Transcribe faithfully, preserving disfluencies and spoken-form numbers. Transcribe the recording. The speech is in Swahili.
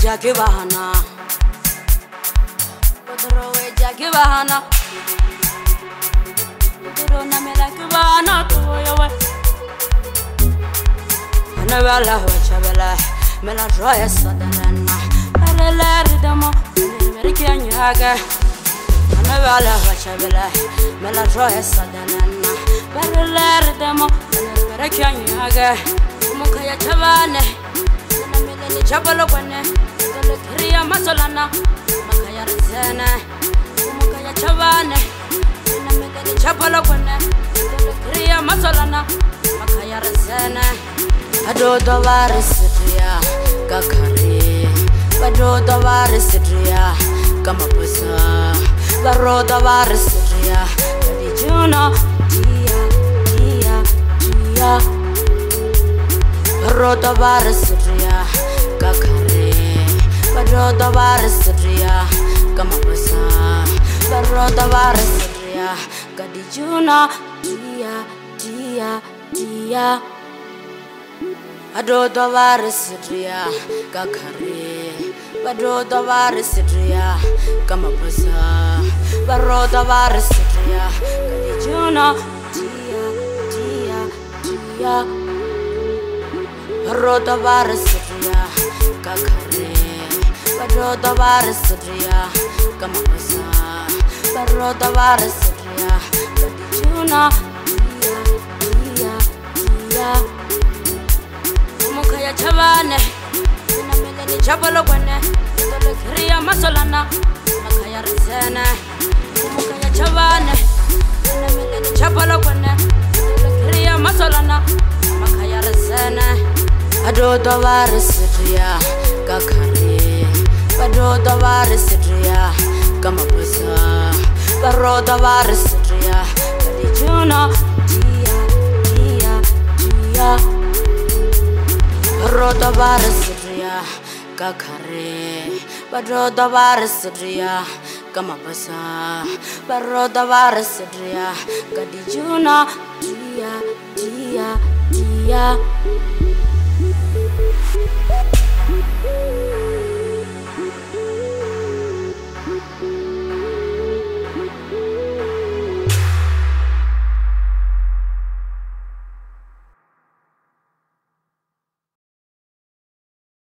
Jackie Bahana. Throw away Jackie Bahana. Throw na me like Bahana. Throw away. Never love Chabella. Mela Joya Sadana. I let them all. American Yaga. Never love Chabella. Mela Joya Sadana. I let them all. American Yaga. Mukaya Chavane. Chabalo Pane. Korea Masolana. Makaya Zena. Mukaya Chavane. Chabalo Pane. Korea Masolana. Makaya Zena. Ado the Varisitria, Kakari, Bado the Varisitria, Kamapusa, Baro the Varisitria, Kadijuna, Tia, Tia, Tia, Baro the Varisitria, Kakari, Bado the Varisitria, Kamapusa, Baro the Varisitria, Kadijuna, Tia, Tia, Tia. Ado the Varisitria, Kakari, Bado the Varisitria, Kamapusa, Baro the Varisitria, Kadijuna, Tia, Tia, Tia, Baro the Varisitria, Kakari, Bado the Varisitria, Kamapusa, Baro the Varisitria, Kadijuna, Tia, Tia, Tia. Mukaya Chavane, Sinamele Chabalo Pane, Korea Masolana, Makaya Zena, Mukaya Chavane, Sinamele Chabalo Pane, Korea Masolana, Makaya Zena, Ado the Varisitria, Kakari, Bado the Varisitria, Kamapusa, Baro the Varisitria, Kadijuna, Tia, Tia, Tia. Baro the Varisitria, Kakari, Bado the Varisitria, Kamapusa, Baro the Varisitria, Kadijuna, Tia, Tia, Tia.